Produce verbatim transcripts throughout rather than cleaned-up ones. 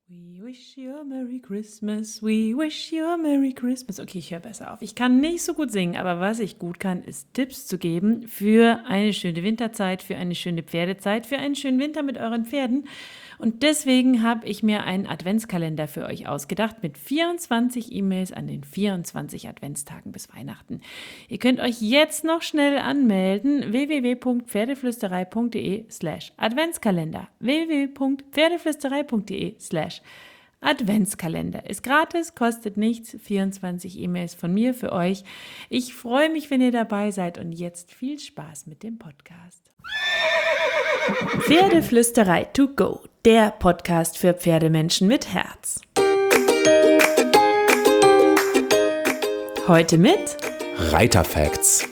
We wish you a Merry Christmas, we wish you a Merry Christmas. Okay, ich höre besser auf. Ich kann nicht so gut singen, aber was ich gut kann, ist Tipps zu geben für eine schöne Winterzeit, für eine schöne Pferdezeit, für einen schönen Winter mit euren Pferden. Und deswegen habe ich mir einen Adventskalender für euch ausgedacht mit vierundzwanzig E-Mails an den vierundzwanzig Adventstagen bis Weihnachten. Ihr könnt euch jetzt noch schnell anmelden. w w w punkt pferdeflüsterei punkt d e slash Adventskalender. w w w punkt pferdeflüsterei punkt d e slash Adventskalender. Ist gratis, kostet nichts. vierundzwanzig E-Mails von mir für euch. Ich freue mich, wenn ihr dabei seid und jetzt viel Spaß mit dem Podcast. Pferdeflüsterei to go, der Podcast für Pferdemenschen mit Herz. Heute mit Reiterfacts.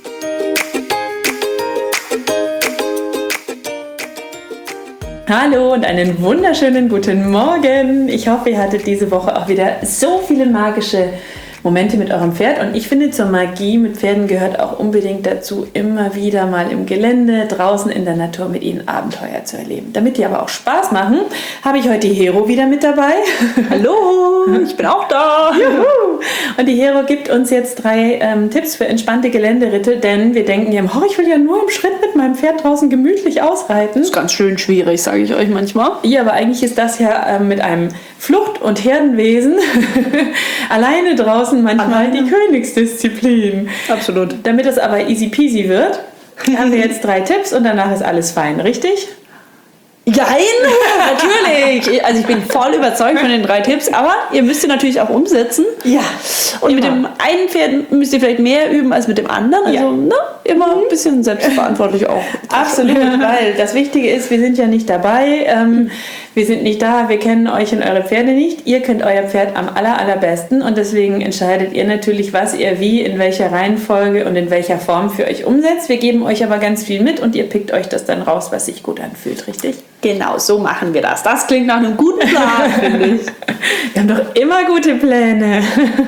Hallo und einen wunderschönen guten Morgen. Ich hoffe, ihr hattet diese Woche auch wieder so viele magische Momente mit eurem Pferd. Und ich finde, zur Magie mit Pferden gehört auch unbedingt dazu, immer wieder mal im Gelände, draußen in der Natur mit ihnen Abenteuer zu erleben. Damit die aber auch Spaß machen, habe ich heute die Hero wieder mit dabei. Hallo, ich bin auch da. Juhu. Und die Hero gibt uns jetzt drei ähm, Tipps für entspannte Geländeritte, denn wir denken ja, oh, ich will ja nur im Schritt mit meinem Pferd draußen gemütlich ausreiten. Das ist ganz schön schwierig, sage ich euch manchmal. Ja, aber eigentlich ist das ja ähm, mit einem Flucht- und Herdenwesen alleine draußen manchmal alleine die Königsdisziplin. Absolut. Damit es aber easy peasy wird, haben wir jetzt drei Tipps und danach ist alles fein, richtig? Nein, natürlich. Also ich bin voll überzeugt von den drei Tipps, aber ihr müsst sie natürlich auch umsetzen. Ja. Und immer. mit dem einen Pferd müsst ihr vielleicht mehr üben als mit dem anderen. Also Ja. ne, immer ein bisschen selbstverantwortlich auch. Absolut, weil das Wichtige ist, wir sind ja nicht dabei, ähm, wir sind nicht da, wir kennen euch und eure Pferde nicht. Ihr kennt euer Pferd am aller, allerbesten und deswegen entscheidet ihr natürlich, was ihr wie, in welcher Reihenfolge und in welcher Form für euch umsetzt. Wir geben euch aber ganz viel mit und ihr pickt euch das dann raus, was sich gut anfühlt, richtig? Genau, so machen wir das. Das klingt nach einem guten Plan, finde ich. Wir haben doch immer gute Pläne.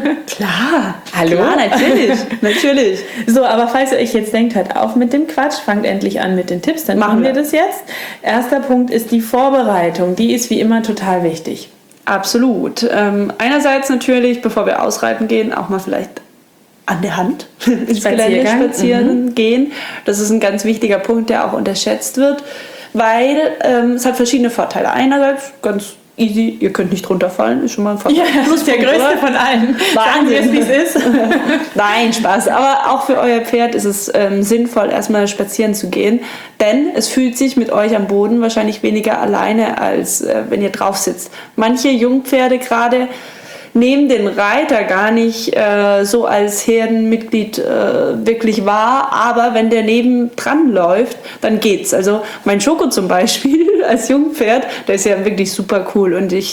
Klar. Hallo? Klar, natürlich. natürlich. So, aber falls ihr euch jetzt denkt, hört auf mit dem Quatsch, fangt endlich an mit den Tipps, dann machen, machen wir das jetzt. Erster Punkt ist die Vorbereitung. Die ist wie immer total wichtig. Absolut. Ähm, einerseits natürlich, bevor wir ausreiten gehen, auch mal vielleicht an der Hand ins Gelände spazieren mhm. gehen. Das ist ein ganz wichtiger Punkt, der auch unterschätzt wird, weil ähm, es hat verschiedene Vorteile. Einerseits ganz easy, ihr könnt nicht runterfallen, ist schon mal ein Vorteil. Ja, das ist der größte oder? Von allen. Sagen wir es, wie es ist. Nein, Spaß. Aber auch für euer Pferd ist es ähm, sinnvoll, erstmal spazieren zu gehen, denn es fühlt sich mit euch am Boden wahrscheinlich weniger alleine, als äh, wenn ihr drauf sitzt. Manche Jungpferde gerade nehmen den Reiter gar nicht äh, so als Herdenmitglied äh, wirklich wahr, aber wenn der neben dran läuft, dann geht's. Also mein Schoko zum Beispiel als Jungpferd, der ist ja wirklich super cool und ich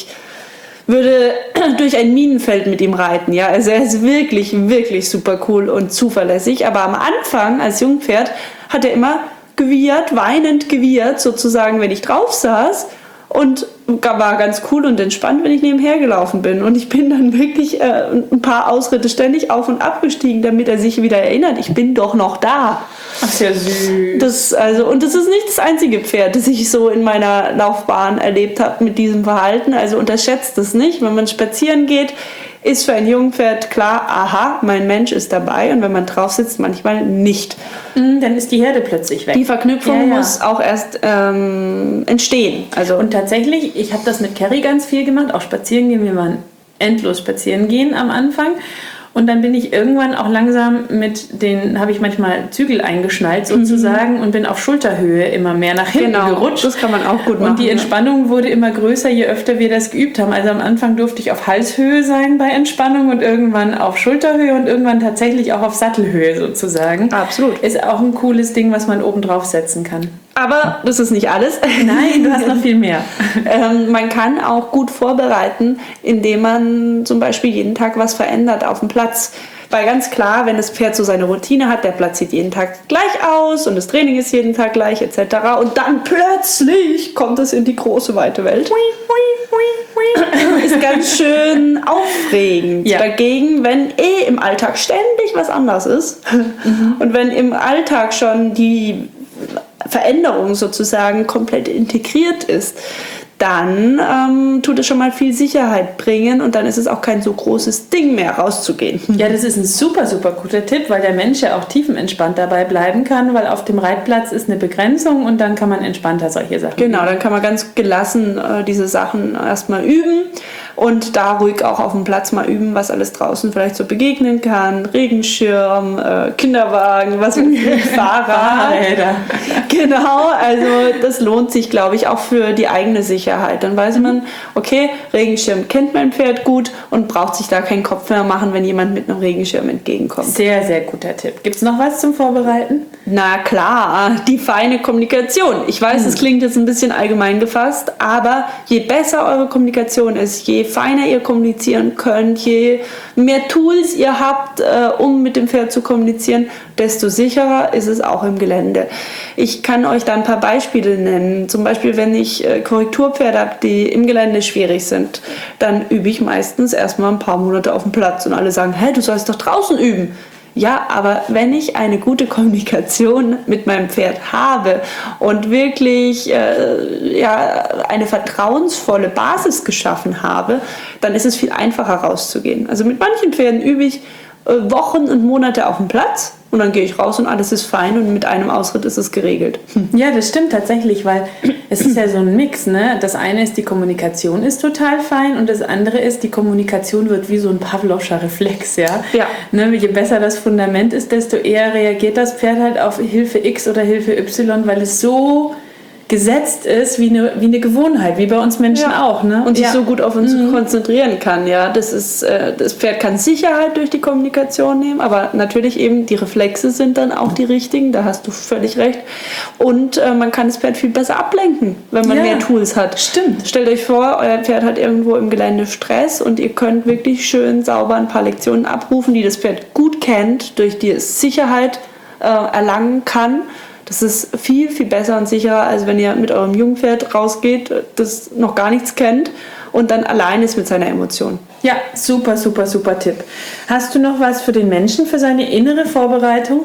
würde durch ein Minenfeld mit ihm reiten. Ja, also er ist wirklich, wirklich super cool und zuverlässig, aber am Anfang als Jungpferd hat er immer gewiehert, weinend gewiehert, sozusagen, wenn ich drauf saß. Und war ganz cool und entspannt, wenn ich nebenher gelaufen bin. Und ich bin dann wirklich äh, ein paar Ausritte ständig auf und ab gestiegen, damit er sich wieder erinnert, ich bin doch noch da. Ach, sehr süß. Das, also, und das ist nicht das einzige Pferd, das ich so in meiner Laufbahn erlebt habe mit diesem Verhalten. Also unterschätzt es nicht. Wenn man spazieren geht, ist für ein Jungpferd klar, aha, mein Mensch ist dabei. Und wenn man drauf sitzt, manchmal nicht. Dann ist die Herde plötzlich weg. Die Verknüpfung ja, ja. muss auch erst ähm, entstehen. Also und tatsächlich, ich habe das mit Carrie ganz viel gemacht, auch spazieren gehen. Wir waren endlos spazieren gehen am Anfang. Und dann bin ich irgendwann auch langsam mit den, habe ich manchmal Zügel eingeschnallt sozusagen mhm. und bin auf Schulterhöhe immer mehr nach hinten genau, gerutscht. Das kann man auch gut machen. Und die Entspannung ja. wurde immer größer, je öfter wir das geübt haben. Also am Anfang durfte ich auf Halshöhe sein bei Entspannung und irgendwann auf Schulterhöhe und irgendwann tatsächlich auch auf Sattelhöhe sozusagen. Absolut. Ist auch ein cooles Ding, was man oben drauf setzen kann. Aber das ist nicht alles. Nein, du hast noch viel mehr. ähm, man kann auch gut vorbereiten, indem man zum Beispiel jeden Tag was verändert auf dem Platz. Weil ganz klar, wenn das Pferd so seine Routine hat, der Platz sieht jeden Tag gleich aus und das Training ist jeden Tag gleich et cetera. Und dann plötzlich kommt es in die große, weite Welt. Ist ganz schön aufregend. Ja. Dagegen, wenn eh im Alltag ständig was anderes ist mhm. und wenn im Alltag schon die Veränderung sozusagen komplett integriert ist, dann ähm, tut es schon mal viel Sicherheit bringen und dann ist es auch kein so großes Ding mehr, rauszugehen. Ja, das ist ein super, super guter Tipp, weil der Mensch ja auch tiefenentspannt dabei bleiben kann, weil auf dem Reitplatz ist eine Begrenzung und dann kann man entspannter solche Sachen Genau, üben. dann kann man ganz gelassen äh, diese Sachen erstmal üben und da ruhig auch auf dem Platz mal üben, was alles draußen vielleicht so begegnen kann. Regenschirm, äh, Kinderwagen, was weiß ich, Fahrrad. Alter. Genau, also das lohnt sich, glaube ich, auch für die eigene Sicherheit. Dann weiß man, okay, Regenschirm kennt mein Pferd gut und braucht sich da keinen Kopf mehr machen, wenn jemand mit einem Regenschirm entgegenkommt. Sehr, sehr guter Tipp. Gibt es noch was zum Vorbereiten? Na klar, die feine Kommunikation. Ich weiß, es klingt jetzt ein bisschen allgemein gefasst, aber je besser eure Kommunikation ist, je feiner ihr kommunizieren könnt, je mehr Tools ihr habt, äh, um mit dem Pferd zu kommunizieren, desto sicherer ist es auch im Gelände. Ich kann euch da ein paar Beispiele nennen. Zum Beispiel, wenn ich äh, Korrekturpferde habe, die im Gelände schwierig sind, dann übe ich meistens erstmal ein paar Monate auf dem Platz und alle sagen, hä, du sollst doch draußen üben. Ja, aber wenn ich eine gute Kommunikation mit meinem Pferd habe und wirklich äh, ja, eine vertrauensvolle Basis geschaffen habe, dann ist es viel einfacher rauszugehen. Also mit manchen Pferden übe ich äh, Wochen und Monate auf dem Platz und dann gehe ich raus und alles ist fein und mit einem Ausritt ist es geregelt. Ja, das stimmt tatsächlich, weil es ist ja so ein Mix, ne? Das eine ist, die Kommunikation ist total fein und das andere ist, die Kommunikation wird wie so ein Pavlovscher Reflex, ja? Ja. Ne? Je besser das Fundament ist, desto eher reagiert das Pferd halt auf Hilfe X oder Hilfe Y, weil es so gesetzt ist wie eine, wie eine Gewohnheit, wie bei uns Menschen Ja. auch. Ne? Und sich ja. so gut auf uns mhm. konzentrieren kann. Ja, das ist, äh, das Pferd kann Sicherheit durch die Kommunikation nehmen, aber natürlich eben die Reflexe sind dann auch die richtigen, da hast du völlig recht. Und äh, man kann das Pferd viel besser ablenken, wenn man Ja. mehr Tools hat. Stimmt. Stellt euch vor, euer Pferd hat irgendwo im Gelände Stress und ihr könnt wirklich schön sauber ein paar Lektionen abrufen, die das Pferd gut kennt, durch die es Sicherheit äh, erlangen kann. Das ist viel, viel besser und sicherer, als wenn ihr mit eurem Jungpferd rausgeht, das noch gar nichts kennt und dann allein ist mit seiner Emotion. Ja, super, super, super Tipp. Hast du noch was für den Menschen, für seine innere Vorbereitung?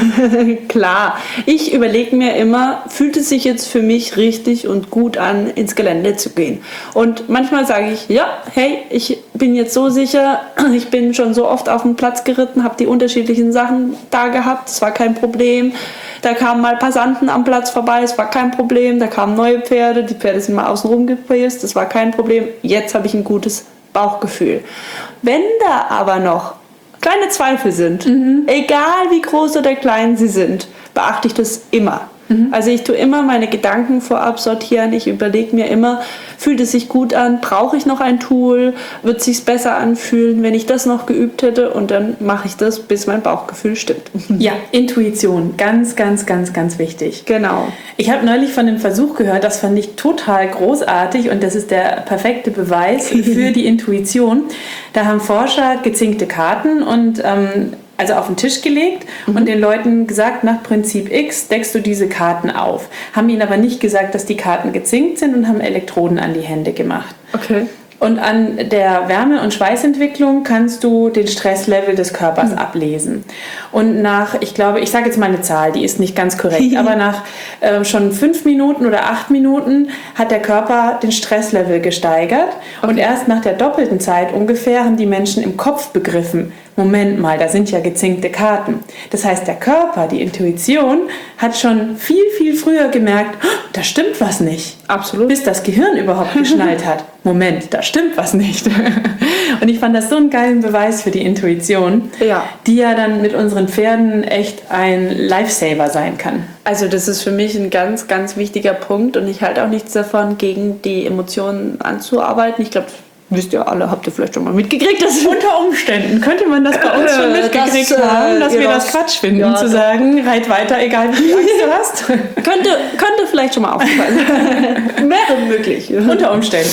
Klar, ich überlege mir immer, fühlt es sich jetzt für mich richtig und gut an, ins Gelände zu gehen? Und manchmal sage ich, ja, hey, ich bin jetzt so sicher, ich bin schon so oft auf dem Platz geritten, habe die unterschiedlichen Sachen da gehabt, es war kein Problem. Da kamen mal Passanten am Platz vorbei, es war kein Problem. Da kamen neue Pferde, die Pferde sind mal außen rum gepilzt, das war kein Problem. Jetzt habe ich ein gutes Bauchgefühl. Wenn da aber noch kleine Zweifel sind, mhm. egal wie groß oder klein sie sind, beachte ich das immer. Mhm. Also ich tue immer meine Gedanken vorab sortieren. Ich überlege mir immer, fühlt es sich gut an? Brauche ich noch ein Tool? Wird es sich besser anfühlen, wenn ich das noch geübt hätte? Und dann mache ich das, bis mein Bauchgefühl stimmt. Ja, Intuition, ganz, ganz, ganz, ganz wichtig. Genau. Ich habe neulich von einem Versuch gehört, das fand ich total großartig und das ist der perfekte Beweis für die Intuition. Da haben Forscher gezinkte Karten und ähm, also auf den Tisch gelegt mhm. und den Leuten gesagt, nach Prinzip X deckst du diese Karten auf. Haben ihnen aber nicht gesagt, dass die Karten gezinkt sind und haben Elektroden an die Hände gemacht. Okay. Und an der Wärme- und Schweißentwicklung kannst du den Stresslevel des Körpers mhm. ablesen. Und nach, ich glaube, ich sage jetzt mal eine Zahl, die ist nicht ganz korrekt, aber nach äh, schon fünf Minuten oder acht Minuten hat der Körper den Stresslevel gesteigert. Okay. Und erst nach der doppelten Zeit ungefähr haben die Menschen im Kopf begriffen, Moment mal, da sind ja gezinkte Karten. Das heißt, der Körper, die Intuition, hat schon viel, viel früher gemerkt, oh, da stimmt was nicht. Absolut. Bis das Gehirn überhaupt geschnallt hat. Moment, da stimmt was nicht. Und ich fand das so einen geilen Beweis für die Intuition, ja. die ja dann mit unseren Pferden echt ein Lifesaver sein kann. Also das ist für mich ein ganz, ganz wichtiger Punkt und ich halte auch nichts davon, gegen die Emotionen anzuarbeiten. Ich glaube, wisst ihr alle, habt ihr vielleicht schon mal mitgekriegt, dass unter Umständen könnte man das bei uns schon mitgekriegt das, haben, dass wir das Quatsch finden, ja, zu sagen, reit weiter, egal wie viel Angst du hast. könnte, könnte vielleicht schon mal aufgefallen sein. Wäre möglich. Unter Umständen.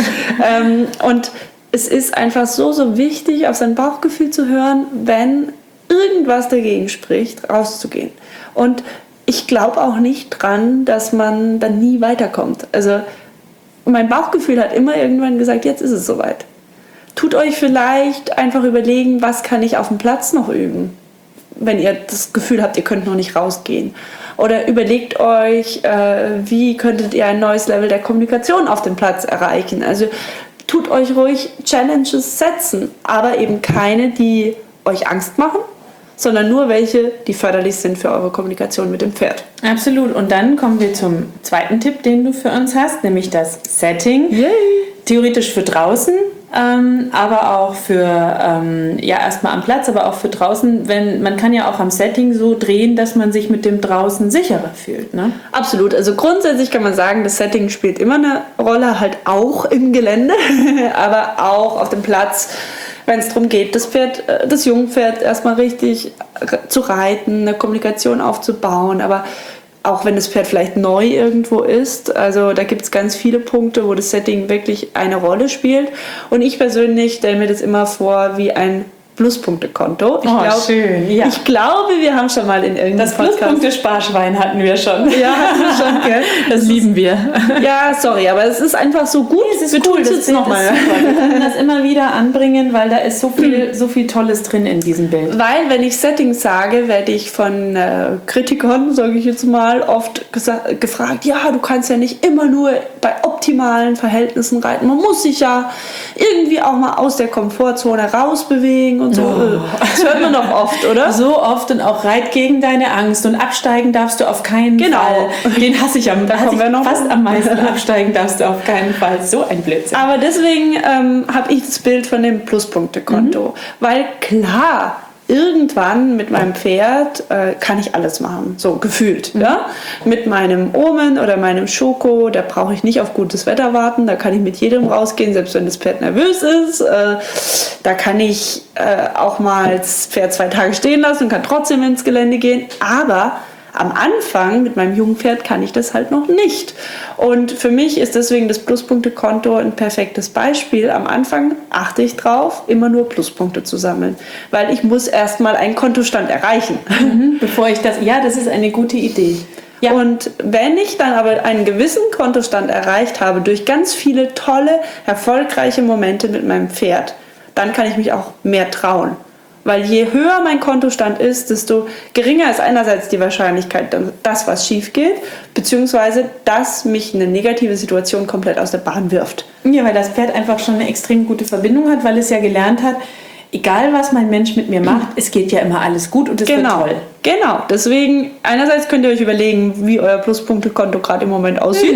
ähm, und es ist einfach so, so wichtig, auf sein Bauchgefühl zu hören, wenn irgendwas dagegen spricht, rauszugehen. Und ich glaube auch nicht dran, dass man dann nie weiterkommt. Also mein Bauchgefühl hat immer irgendwann gesagt, jetzt ist es soweit. Tut euch vielleicht einfach überlegen, was kann ich auf dem Platz noch üben, wenn ihr das Gefühl habt, ihr könnt noch nicht rausgehen. Oder überlegt euch, äh, wie könntet ihr ein neues Level der Kommunikation auf dem Platz erreichen. Also tut euch ruhig Challenges setzen, aber eben keine, die euch Angst machen, sondern nur welche, die förderlich sind für eure Kommunikation mit dem Pferd. Absolut. Und dann kommen wir zum zweiten Tipp, den du für uns hast, nämlich das Setting. Yay. Theoretisch für draußen, ähm, aber auch für, ähm, ja, erstmal am Platz, aber auch für draußen. Wenn, man kann ja auch am Setting so drehen, dass man sich mit dem draußen sicherer fühlt, ne? Absolut. Also grundsätzlich kann man sagen, das Setting spielt immer eine Rolle, halt auch im Gelände, aber auch auf dem Platz, wenn es darum geht, das Pferd, das Jungpferd erstmal richtig zu reiten, eine Kommunikation aufzubauen, aber auch wenn das Pferd vielleicht neu irgendwo ist. Also da gibt es ganz viele Punkte, wo das Setting wirklich eine Rolle spielt. Und ich persönlich stelle mir das immer vor wie ein Pluspunktekonto. Ich, oh, glaub, schön. Ja. ich glaube, wir haben schon mal in irgendeinem Das Pluspunkte-Sparschwein hatten wir schon. Ja, hatten wir schon, gell? Das lieben wir. Ja, sorry, aber es ist einfach so gut. Es ist wir cool, tun es das jetzt Bild nochmal. ist super. Wir können das immer wieder anbringen, weil da ist so viel, so viel Tolles drin in diesem Bild. Weil, wenn ich Settings sage, werde ich von äh, Kritikern, sage ich jetzt mal, oft gesa- gefragt, ja, du kannst ja nicht immer nur bei optimalen Verhältnissen reiten. Man muss sich ja irgendwie auch mal aus der Komfortzone rausbewegen und so. Oh. Das hört man doch oft, oder? So oft und auch reit gegen deine Angst und absteigen darfst du auf keinen Genau. Fall. Den hasse ich am Da hasse kommen wir ich noch fast hin. am meisten. Absteigen darfst du auf keinen Fall. So ein Blödsinn. Aber deswegen ähm, habe ich das Bild von dem Pluspunktekonto. Mhm. Weil klar, irgendwann mit meinem Pferd äh, kann ich alles machen, so gefühlt. Mhm. Ja? Mit meinem Omen oder meinem Schoko, da brauche ich nicht auf gutes Wetter warten, da kann ich mit jedem rausgehen, selbst wenn das Pferd nervös ist. Äh, da kann ich äh, auch mal das Pferd zwei Tage stehen lassen und kann trotzdem ins Gelände gehen. Aber am Anfang mit meinem jungen Pferd kann ich das halt noch nicht. Und für mich ist deswegen das Pluspunktekonto ein perfektes Beispiel. Am Anfang achte ich drauf, immer nur Pluspunkte zu sammeln, weil ich muss erstmal einen Kontostand erreichen. Mhm, bevor ich das, ja, das ist eine gute Idee. Ja. Und wenn ich dann aber einen gewissen Kontostand erreicht habe, durch ganz viele tolle, erfolgreiche Momente mit meinem Pferd, dann kann ich mich auch mehr trauen. Weil je höher mein Kontostand ist, desto geringer ist einerseits die Wahrscheinlichkeit, dass was schief geht, beziehungsweise dass mich eine negative Situation komplett aus der Bahn wirft. Ja, weil das Pferd einfach schon eine extrem gute Verbindung hat, weil es ja gelernt hat, egal was mein Mensch mit mir macht, es geht ja immer alles gut und es Genau. wird toll. Genau, deswegen einerseits könnt ihr euch überlegen, wie euer Pluspunktekonto gerade im Moment aussieht.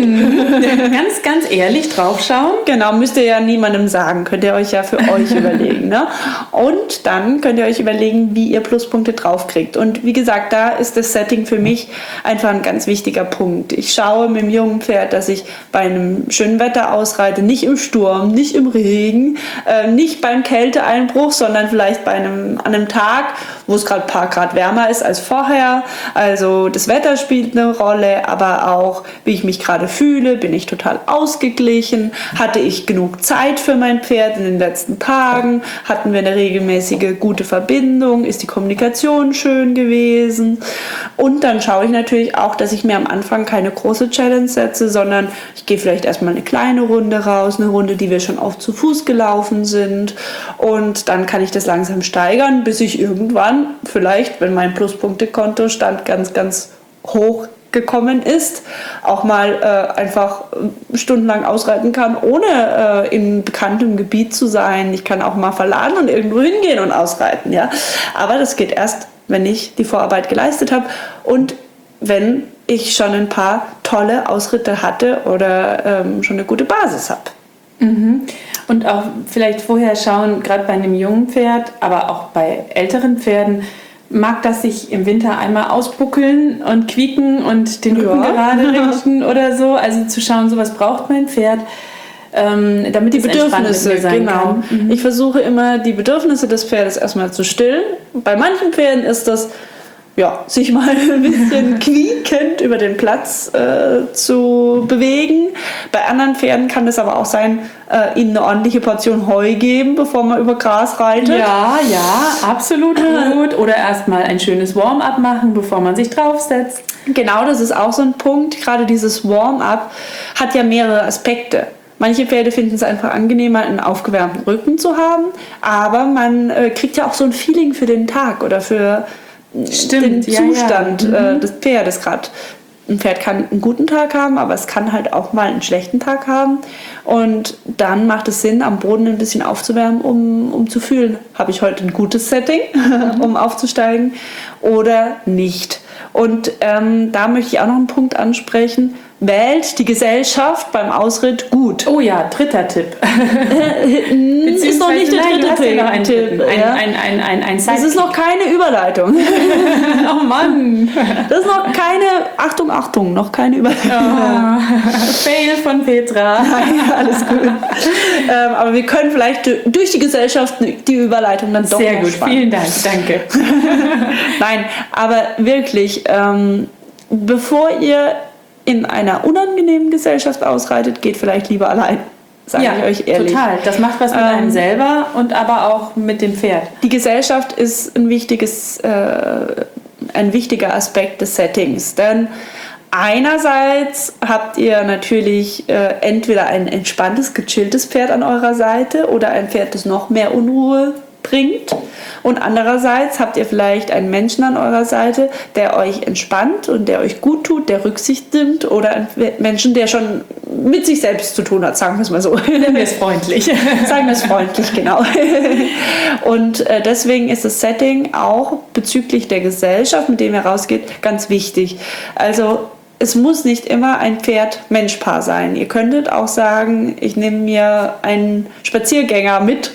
Ganz, ganz ehrlich draufschauen. Genau, müsst ihr ja niemandem sagen, könnt ihr euch ja für euch überlegen. Ne? Und dann könnt ihr euch überlegen, wie ihr Pluspunkte draufkriegt. Und wie gesagt, da ist das Setting für mich einfach ein ganz wichtiger Punkt. Ich schaue mit dem jungen Pferd, dass ich bei einem schönen Wetter ausreite, nicht im Sturm, nicht im Regen, äh, nicht beim Kälteeinbruch, sondern vielleicht bei einem, an einem Tag, wo es gerade ein paar Grad wärmer ist als vorher. Also das Wetter spielt eine Rolle, aber auch, wie ich mich gerade fühle, bin ich total ausgeglichen, hatte ich genug Zeit für mein Pferd in den letzten Tagen, hatten wir eine regelmäßige gute Verbindung, ist die Kommunikation schön gewesen. Und dann schaue ich natürlich auch, dass ich mir am Anfang keine große Challenge setze, sondern ich gehe vielleicht erstmal eine kleine Runde raus, eine Runde, die wir schon oft zu Fuß gelaufen sind, und dann kann ich das langsam steigern, bis ich irgendwann vielleicht, wenn mein Pluspunktekontostand ganz, ganz hoch gekommen ist, auch mal äh, einfach stundenlang ausreiten kann, ohne äh, in bekanntem Gebiet zu sein. Ich kann auch mal verladen und irgendwo hingehen und ausreiten. Ja? Aber das geht erst, wenn ich die Vorarbeit geleistet habe und wenn ich schon ein paar tolle Ausritte hatte oder ähm, schon eine gute Basis habe. Mhm. Und auch vielleicht vorher schauen, gerade bei einem jungen Pferd, aber auch bei älteren Pferden, mag das sich im Winter einmal ausbuckeln und quieken und den Rücken Ja. gerade richten oder so. Also zu schauen, so was braucht mein Pferd, ähm, damit Die es entspannt mit Bedürfnisse, mir sein genau. kann. Mhm. Ich versuche immer, die Bedürfnisse des Pferdes erstmal zu stillen. Bei manchen Pferden ist das, ja, sich mal ein bisschen quiekend über den Platz äh, zu bewegen. Bei anderen Pferden kann es aber auch sein, äh, ihnen eine ordentliche Portion Heu geben, bevor man über Gras reitet. Ja, ja, absolut gut. Oder erstmal ein schönes Warm-up machen, bevor man sich draufsetzt. Genau, das ist auch so ein Punkt. Gerade dieses Warm-up hat ja mehrere Aspekte. Manche Pferde finden es einfach angenehmer, einen aufgewärmten Rücken zu haben, aber man äh, kriegt ja auch so ein Feeling für den Tag oder für Stimmt, den ja, Zustand ja. Mhm. äh, des Pferdes gerade. Ein Pferd kann einen guten Tag haben, aber es kann halt auch mal einen schlechten Tag haben. Und dann macht es Sinn, am Boden ein bisschen aufzuwärmen, um, um zu fühlen, habe ich heute ein gutes Setting, mhm. um aufzusteigen oder nicht. Und ähm, da möchte ich auch noch einen Punkt ansprechen. Wählt die Gesellschaft beim Ausritt gut. Oh ja, dritter Tipp. Ist noch nicht der Nein, dritte du hast ja noch einen Tipp. Tipp. Ein, ja. ein, ein, ein, ein Das ist noch keine Überleitung. Oh Mann. Das ist noch keine, Achtung, Achtung, noch keine Überleitung. Oh. Fail von Petra. Ja, alles gut. ähm, aber wir können vielleicht durch die Gesellschaft die Überleitung dann doch Sehr noch gut, spannen. vielen Dank, danke. Nein, aber wirklich, ähm, bevor ihr in einer unangenehmen Gesellschaft ausreitet, geht vielleicht lieber allein. Sage ja, ich euch ehrlich. Total. Das macht was mit Ähm, einem selber und aber auch mit dem Pferd. Die Gesellschaft ist ein wichtiges, äh, ein wichtiger Aspekt des Settings, denn einerseits habt ihr natürlich äh, entweder ein entspanntes, gechilltes Pferd an eurer Seite oder ein Pferd, das noch mehr Unruhe bringt. Und andererseits habt ihr vielleicht einen Menschen an eurer Seite, der euch entspannt und der euch gut tut, der Rücksicht nimmt, oder einen Menschen, der schon mit sich selbst zu tun hat, sagen wir es mal so. Nennen wir es freundlich. Sagen wir es freundlich, genau. Und äh, deswegen ist das Setting auch bezüglich der Gesellschaft, mit dem ihr rausgeht, ganz wichtig. Also es muss nicht immer ein Pferd-Mensch-Paar sein. Ihr könntet auch sagen, ich nehme mir einen Spaziergänger mit,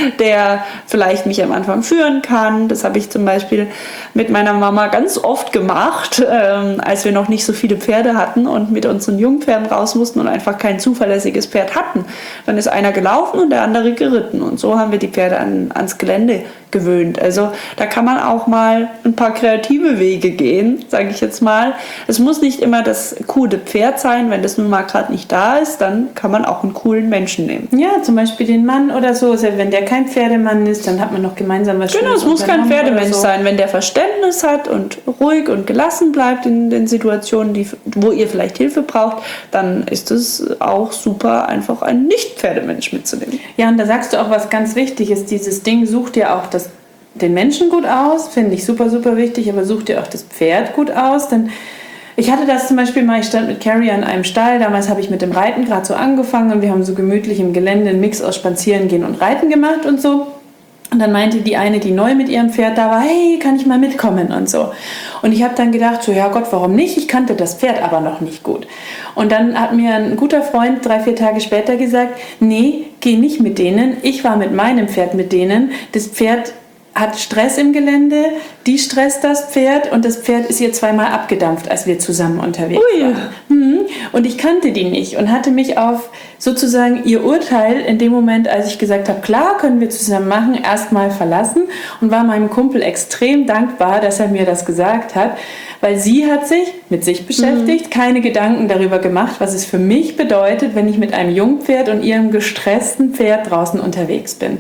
der vielleicht mich am Anfang führen kann. Das habe ich zum Beispiel mit meiner Mama ganz oft gemacht, ähm, als wir noch nicht so viele Pferde hatten und mit unseren Jungpferden raus mussten und einfach kein zuverlässiges Pferd hatten. Dann ist einer gelaufen und der andere geritten. Und so haben wir die Pferde an, ans Gelände gewöhnt. Also da kann man auch mal ein paar kreative Wege gehen, sage ich jetzt mal. Es muss nicht immer das coole Pferd sein. Wenn das nun mal gerade nicht da ist, dann kann man auch einen coolen Menschen nehmen. Ja, zum Beispiel den Mann oder so. Wenn der kein Pferdemann ist, dann hat man noch gemeinsam was Genau, Schönes es muss kein unternommen Pferdemensch oder so. sein. Wenn der Verständnis hat und ruhig und gelassen bleibt in den Situationen, die, wo ihr vielleicht Hilfe braucht, dann ist es auch super, einfach einen Nicht-Pferdemensch mitzunehmen. Ja, und da sagst du auch was ganz Wichtiges. Dieses Ding sucht dir auch das, den Menschen gut aus, finde ich super, super wichtig, aber such dir auch das Pferd gut aus, denn ich hatte das zum Beispiel mal, ich stand mit Carrie an einem Stall, damals habe ich mit dem Reiten gerade so angefangen und wir haben so gemütlich im Gelände einen Mix aus Spazierengehen und Reiten gemacht und so. Und dann meinte die eine, die neu mit ihrem Pferd da war, hey, kann ich mal mitkommen und so. Und ich habe dann gedacht, so ja Gott, warum nicht? Ich kannte das Pferd aber noch nicht gut. Und dann hat mir ein guter Freund drei, vier Tage später gesagt, nee, geh nicht mit denen. Ich war mit meinem Pferd mit denen. Das Pferd hat Stress im Gelände, die stresst das Pferd und das Pferd ist ihr zweimal abgedampft, als wir zusammen unterwegs Ui. waren. Mhm. Und ich kannte die nicht und hatte mich auf sozusagen ihr Urteil in dem Moment, als ich gesagt habe, klar, können wir zusammen machen, erstmal verlassen und war meinem Kumpel extrem dankbar, dass er mir das gesagt hat, weil sie hat sich mit sich beschäftigt, mhm. keine Gedanken darüber gemacht, was es für mich bedeutet, wenn ich mit einem Jungpferd und ihrem gestressten Pferd draußen unterwegs bin.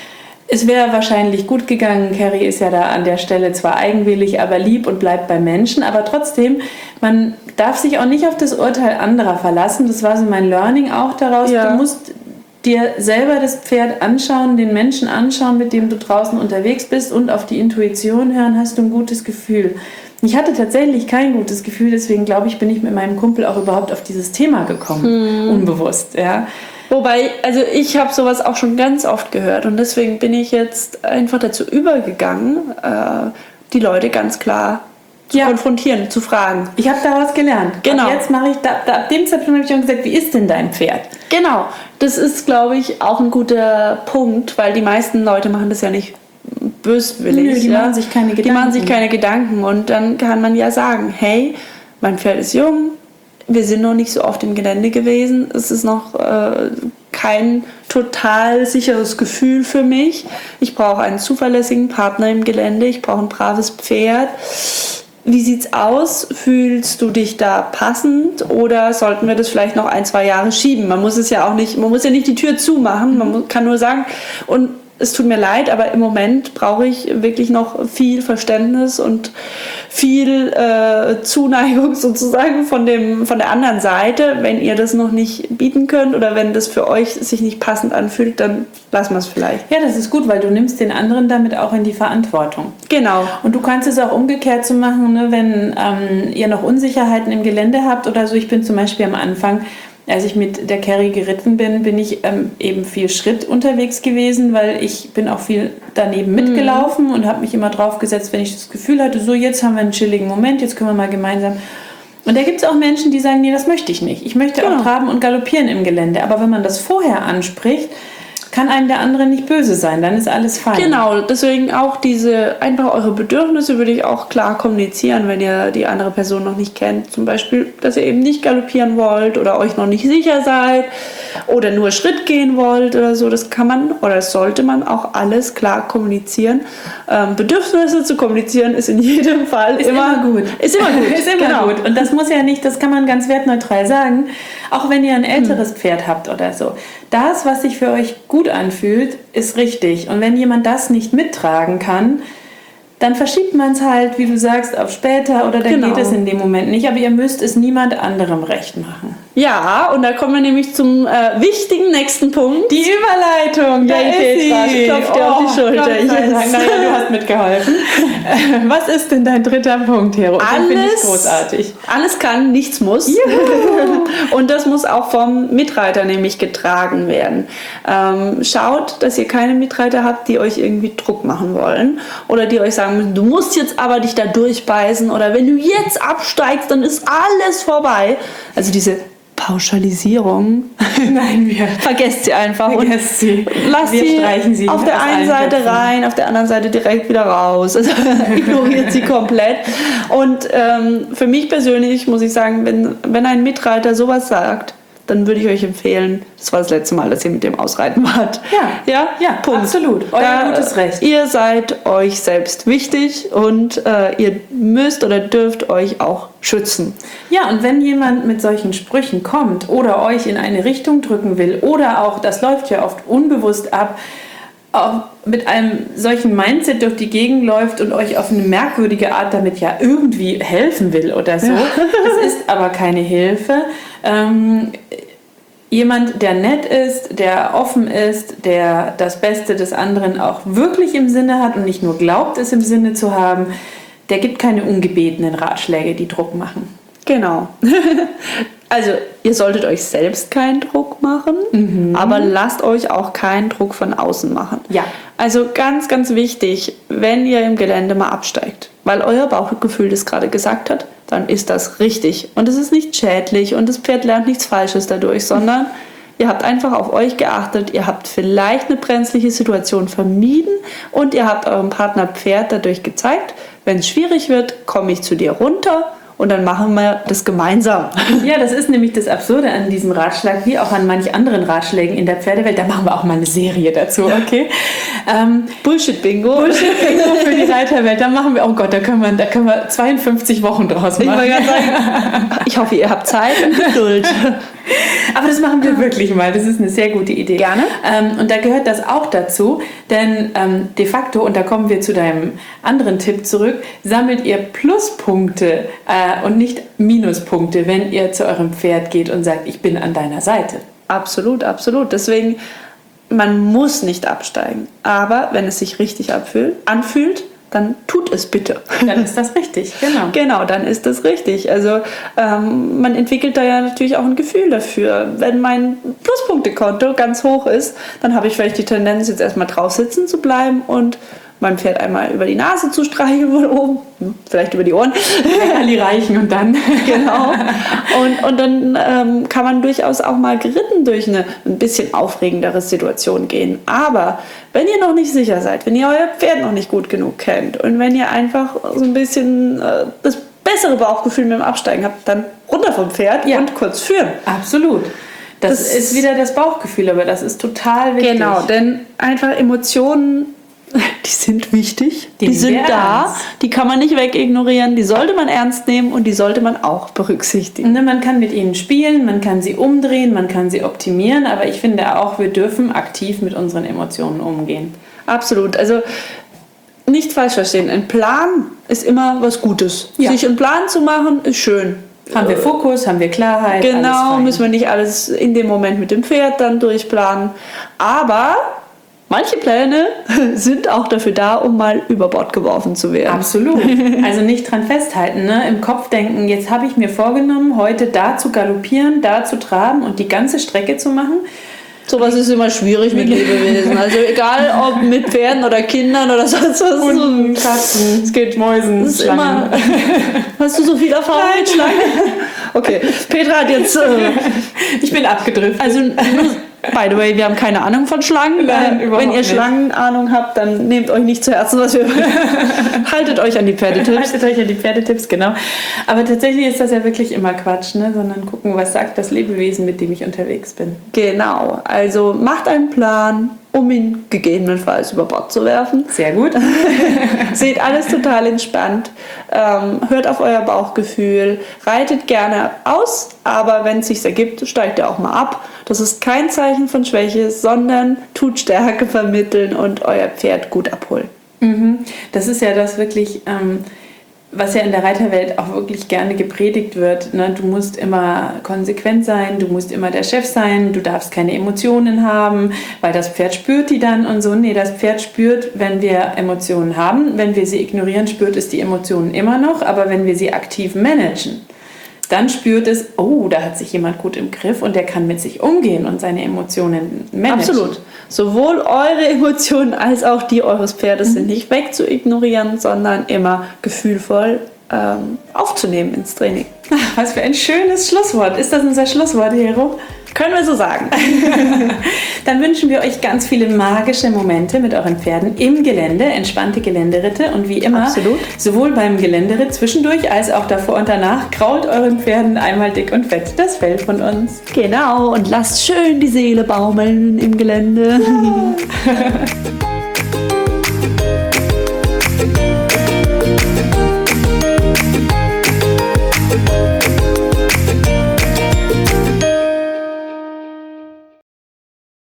Es wäre wahrscheinlich gut gegangen. Carrie ist ja da an der Stelle zwar eigenwillig, aber lieb und bleibt bei Menschen. Aber trotzdem, man darf sich auch nicht auf das Urteil anderer verlassen. Das war so mein Learning auch daraus. Ja. Du musst dir selber das Pferd anschauen, den Menschen anschauen, mit dem du draußen unterwegs bist und auf die Intuition hören, hast du ein gutes Gefühl. Ich hatte tatsächlich kein gutes Gefühl, deswegen glaube ich, bin ich mit meinem Kumpel auch überhaupt auf dieses Thema gekommen. Hm. Unbewusst, ja. Wobei, also ich habe sowas auch schon ganz oft gehört und deswegen bin ich jetzt einfach dazu übergegangen, äh, die Leute ganz klar zu ja. konfrontieren, zu fragen. Ich habe daraus gelernt. Genau. Und jetzt mache ich, da, da, ab dem Zeitpunkt habe ich auch gesagt, wie ist denn dein Pferd? Genau, das ist, glaube ich, auch ein guter Punkt, weil die meisten Leute machen das ja nicht böswillig. Nö, die ja? machen sich keine Gedanken. Die machen sich keine Gedanken und dann kann man ja sagen, hey, mein Pferd ist jung, wir sind noch nicht so oft im Gelände gewesen. Es ist noch äh, kein total sicheres Gefühl für mich. Ich brauche einen zuverlässigen Partner im Gelände. Ich brauche ein braves Pferd. Wie sieht's aus? Fühlst du dich da passend oder sollten wir das vielleicht noch ein, zwei Jahre schieben? Man muss es ja auch nicht, man muss ja nicht die Tür zumachen. Man muss, kann nur sagen, und es tut mir leid, aber im Moment brauche ich wirklich noch viel Verständnis und viel äh, Zuneigung sozusagen von, dem, von der anderen Seite. Wenn ihr das noch nicht bieten könnt oder wenn das für euch sich nicht passend anfühlt, dann lassen wir es vielleicht. Ja, das ist gut, weil du nimmst den anderen damit auch in die Verantwortung. Genau. Und du kannst es auch umgekehrt so machen, ne, wenn ähm, ihr noch Unsicherheiten im Gelände habt oder so. Ich bin zum Beispiel am Anfang, als ich mit der Carrie geritten bin, bin ich ähm, eben viel Schritt unterwegs gewesen, weil ich bin auch viel daneben mitgelaufen und habe mich immer drauf gesetzt, wenn ich das Gefühl hatte, so jetzt haben wir einen chilligen Moment, jetzt können wir mal gemeinsam. Und da gibt es auch Menschen, die sagen, nee, das möchte ich nicht. Ich möchte Genau. auch traben und galoppieren im Gelände. Aber wenn man das vorher anspricht, kann einem der andere nicht böse sein, dann ist alles fein. Genau, deswegen auch diese, einfach eure Bedürfnisse würde ich auch klar kommunizieren, wenn ihr die andere Person noch nicht kennt. Zum Beispiel, dass ihr eben nicht galoppieren wollt oder euch noch nicht sicher seid oder nur Schritt gehen wollt oder so. Das kann man oder das sollte man auch alles klar kommunizieren. Ähm, Bedürfnisse zu kommunizieren ist in jedem Fall Ist immer, immer gut. Ist immer gut. ist immer genau. gut. Und das muss ja nicht, das kann man ganz wertneutral sagen, auch wenn ihr ein älteres Hm. Pferd habt oder so. Das, was sich für euch gut anfühlt, ist richtig. Und wenn jemand das nicht mittragen kann, dann verschiebt man es halt, wie du sagst, auf später oder dann Genau. geht es in dem Moment nicht. Aber ihr müsst es niemand anderem recht machen. Ja, und da kommen wir nämlich zum äh, wichtigen nächsten Punkt. Die Überleitung, da Ja, ist Petra, sie. ich klopfe dir auf die Schulter. Gott sei Yes. Dank. Naja, du hast mitgeholfen. Was ist denn dein dritter Punkt, Hero? Den finde ich Alles, großartig. alles kann, nichts muss. Und das muss auch vom Mitreiter nämlich getragen werden. Ähm, schaut, dass ihr keine Mitreiter habt, die euch irgendwie Druck machen wollen oder die euch sagen müssen, du musst jetzt aber dich da durchbeißen oder wenn du jetzt absteigst, dann ist alles vorbei. Also diese Pauschalisierung, Nein, wir vergesst sie einfach und vergesst sie. lasst Wir sie streichen sie auf der aus einen allen Seite Köpfen. rein, auf der anderen Seite direkt wieder raus. Also ignoriert sie komplett. Und ähm, für mich persönlich muss ich sagen, wenn, wenn ein Mitreiter sowas sagt, dann würde ich euch empfehlen, das war das letzte Mal, dass ihr mit dem ausreiten wart. Ja, ja, ja, Punkt. absolut. Euer Da, gutes Recht. Ihr seid euch selbst wichtig und äh, ihr müsst oder dürft euch auch schützen. Ja, und wenn jemand mit solchen Sprüchen kommt oder euch in eine Richtung drücken will oder auch, das läuft ja oft unbewusst ab, auch mit einem solchen Mindset durch die Gegend läuft und euch auf eine merkwürdige Art damit ja irgendwie helfen will oder so. Das ist aber keine Hilfe. Ähm, jemand, der nett ist, der offen ist, der das Beste des anderen auch wirklich im Sinne hat und nicht nur glaubt, es im Sinne zu haben, der gibt keine ungebetenen Ratschläge, die Druck machen. Genau. Also ihr solltet euch selbst keinen Druck machen, Mhm. aber lasst euch auch keinen Druck von außen machen. Ja. Also ganz, ganz wichtig, wenn ihr im Gelände mal absteigt, weil euer Bauchgefühl das gerade gesagt hat, dann ist das richtig. Und es ist nicht schädlich und das Pferd lernt nichts Falsches dadurch, sondern ihr habt einfach auf euch geachtet, ihr habt vielleicht eine brenzliche Situation vermieden und ihr habt eurem Partner Pferd dadurch gezeigt, wenn es schwierig wird, komme ich zu dir runter. Und dann machen wir das gemeinsam. Ja, das ist nämlich das Absurde an diesem Ratschlag, wie auch an manch anderen Ratschlägen in der Pferdewelt. Da machen wir auch mal eine Serie dazu, okay? Ähm, Bullshit-Bingo. Bullshit-Bingo für die Reiterwelt. Da machen wir, oh Gott, da können wir, da können wir zweiundfünfzig Wochen draus Ich, machen. wollte gerade sagen, ich hoffe, ihr habt Zeit und Geduld. Aber das machen wir wirklich mal. Das ist eine sehr gute Idee. Gerne. Ähm, und da gehört das auch dazu, denn ähm, de facto, und da kommen wir zu deinem anderen Tipp zurück, sammelt ihr Pluspunkte äh, und nicht Minuspunkte, wenn ihr zu eurem Pferd geht und sagt, ich bin an deiner Seite. Absolut, absolut. Deswegen, man muss nicht absteigen. Aber wenn es sich richtig abfühlt, anfühlt, dann tut es bitte. Dann ist das richtig, genau. Genau, dann ist das richtig. Also ähm, man entwickelt da ja natürlich auch ein Gefühl dafür. Wenn mein Pluspunktekonto ganz hoch ist, dann habe ich vielleicht die Tendenz, jetzt erstmal drauf sitzen zu bleiben und mein Pferd einmal über die Nase zu streicheln von oben, vielleicht über die Ohren. Leckerli reichen und dann. Genau. Und, und dann ähm, kann man durchaus auch mal geritten durch eine ein bisschen aufregendere Situation gehen. Aber wenn ihr noch nicht sicher seid, wenn ihr euer Pferd noch nicht gut genug kennt und wenn ihr einfach so ein bisschen äh, das bessere Bauchgefühl mit dem Absteigen habt, dann runter vom Pferd Ja. und kurz führen. Absolut. Das, Das- ist wieder das Bauchgefühl, aber das ist total wichtig. Genau, denn einfach Emotionen Die sind wichtig, Die die, nehmen sind wir da, ernst. die kann man nicht wegignorieren, die sollte man ernst nehmen und die sollte man auch berücksichtigen. Ne, man kann mit ihnen spielen, man kann sie umdrehen, man kann sie optimieren, aber ich finde auch, wir dürfen aktiv mit unseren Emotionen umgehen. Absolut, also nicht falsch verstehen, ein Plan ist immer was Gutes. Ja. Sich einen Plan zu machen, ist schön. Haben wir Fokus, haben wir Klarheit, alles Genau, fein. müssen wir nicht alles in dem Moment mit dem Pferd dann durchplanen. Aber manche Pläne sind auch dafür da, um mal über Bord geworfen zu werden. Absolut. Also nicht dran festhalten, ne? Im Kopf denken, jetzt habe ich mir vorgenommen, heute da zu galoppieren, da zu traben und die ganze Strecke zu machen. Sowas ist immer schwierig mit Lebewesen. Also egal, ob mit Pferden oder Kindern oder sonst was. Hunden, Katzen, Es geht Mäusen, Das ist Schlangen. immer. Hast du so viel Erfahrung mit Schlangen? Okay, Petra hat jetzt. Äh, Ich bin abgedriftet. also, nur, by the way, wir haben keine Ahnung von Schlangen. Nein, Äh, überhaupt Wenn ihr nicht. Schlangenahnung habt, dann nehmt euch nicht zu Herzen, was wir. Haltet euch an die Pferdetipps. Haltet euch an die Pferdetipps, genau. Aber tatsächlich ist das ja wirklich immer Quatsch, ne? Sondern gucken, was sagt das Lebewesen, mit dem ich unterwegs bin. Genau, also macht einen Plan, um ihn gegebenenfalls über Bord zu werfen. Sehr gut. Seht alles total entspannt, ähm, hört auf euer Bauchgefühl, reitet gerne aus, aber wenn es sich ergibt, steigt ihr auch mal ab. Das ist kein Zeichen von Schwäche, sondern tut Stärke vermitteln und euer Pferd gut abholen. Mhm. Das ist ja das wirklich, ähm, was ja in der Reiterwelt auch wirklich gerne gepredigt wird. Ne? Du musst immer konsequent sein, du musst immer der Chef sein, du darfst keine Emotionen haben, weil das Pferd spürt die dann und so. Nee, das Pferd spürt, wenn wir Emotionen haben. Wenn wir sie ignorieren, spürt es die Emotionen immer noch, aber wenn wir sie aktiv managen, dann spürt es, oh, da hat sich jemand gut im Griff und der kann mit sich umgehen und seine Emotionen managen. Absolut. Sowohl eure Emotionen als auch die eures Pferdes sind nicht wegzuignorieren, sondern immer gefühlvoll ähm, aufzunehmen ins Training. Was für ein schönes Schlusswort. Ist das unser Schlusswort, Hero? Können wir so sagen. Dann wünschen wir euch ganz viele magische Momente mit euren Pferden im Gelände, entspannte Geländeritte und wie immer, Absolut. sowohl beim Geländeritt zwischendurch als auch davor und danach, krault euren Pferden einmal dick und fett das Fell von uns. Genau, und lasst schön die Seele baumeln im Gelände. Ja.